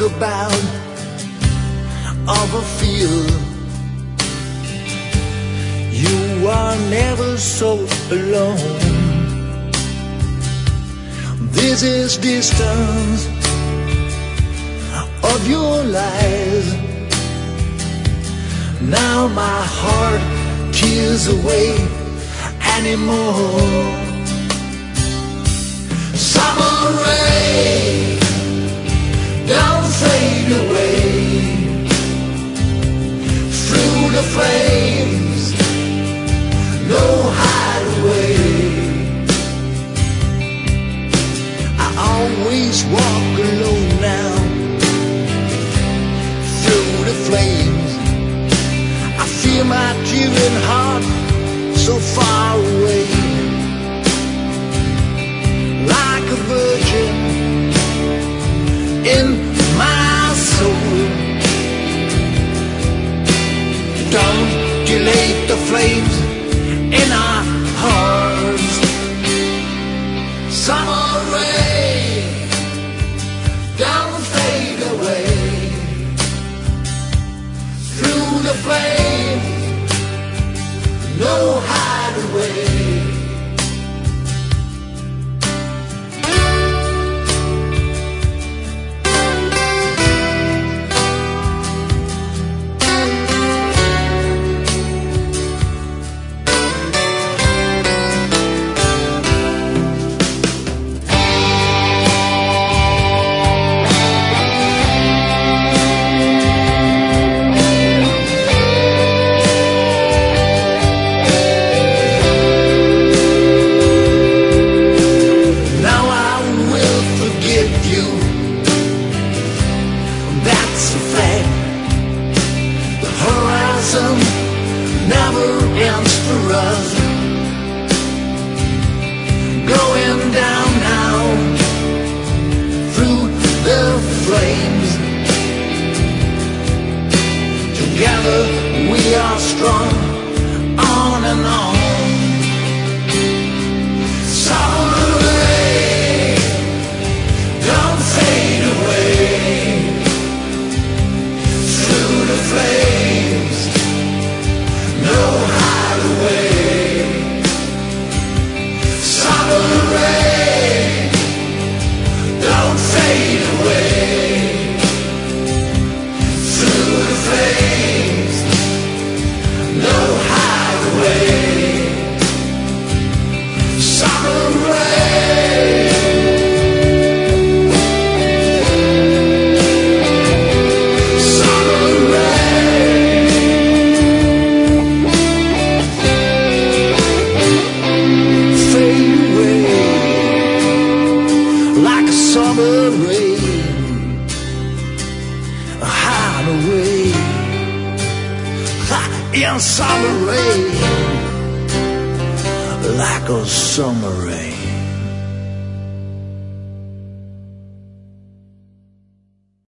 about of a field. You are never so alone. This is distance of your life. Now my heart tears away anymore. Summer rain, don't fade away. Through the flames, no hideaway. I always walk alone now. Through the flames, I feel my tearing heart so far away. Like a virgin in my soul. Don't delay the flames in our hearts. Summer rain, don't fade away. Through the flames, no hideaway. Never ends for us. Going down now through the flames. Together we are strong, on and on. Summer rain, don't fade away. Through the flames, no hideaway. Summer rain, don't fade away. Through the flames, no hideaway. Summer rain. Summer rain. Fade away like a summer rain. Hide away in summer rain, like a summer rain.